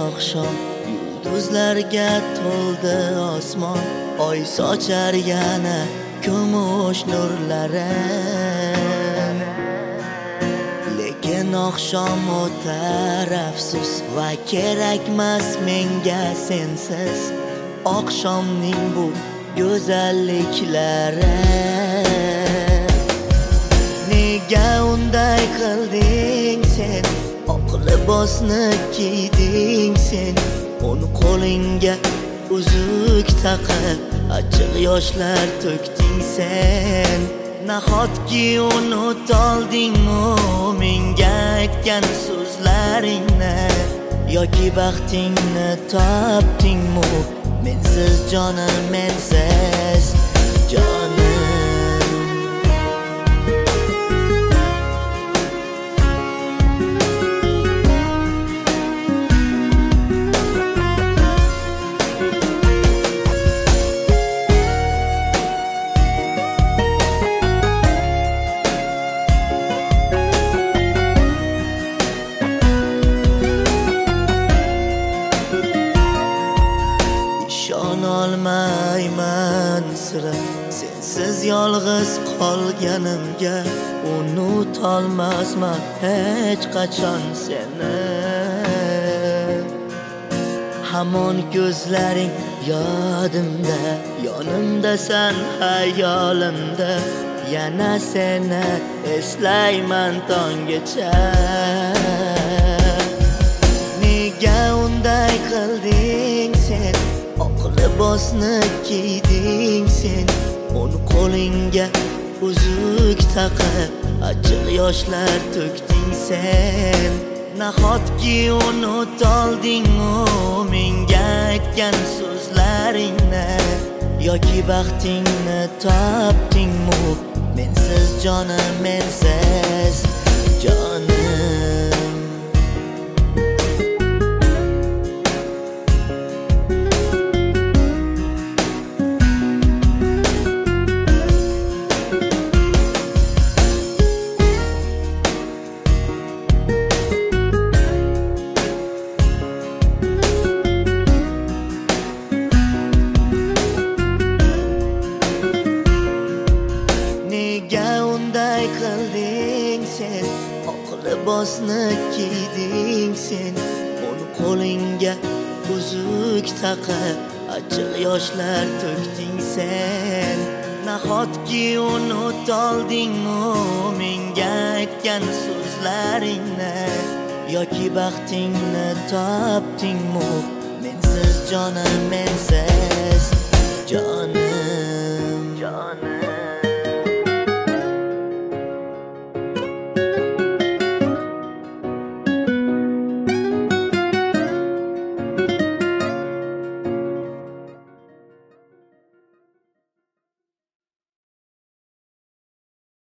oqshom yulduzlarga to'ldi osmon, oy sochar yana kumush nurlari. Lekin oqshom o'tar afsus va kerakmas menga sensiz oqshomning bu go'zalliklari. Nega unday qilding sen? Oq libosni kiyding sen, o'n qo'lingga uzuk taqib achchiq yoshlar to'kding sen. Nahotki unutoldingmi menga aytgan so'zlaringni, yoki baxtingni topdingmi mensiz jonim, mensiz jonim. Olmayman sira sensiz yolg'iz qolganimga, unutolmasman hech qachon seni. Hamon ko'zlaring yodimda, yonimdasan hayolimda, yana seni eslayman tonggacha. Nega unday qilding sen? Oq libosni kiyding sen, o'n qo'lingga uzuk taqib achchiq yoshlar to'kding sen. Nahotki unutoldingmi menga aytgan so'zlaringni, yoki baxtingni topdingmi mensiz jonim, mensiz jonim. Nega unday qilding sen? Oq libosni kiyding sen, o'n qo'lingga uzuk taqib achchiq yoshlar to'kding sen. Nahotki unutoldingmi menga aytgan so'zlaringni, yoki baxtingni topdingmi mensiz jonim, mensiz jonim, jonim.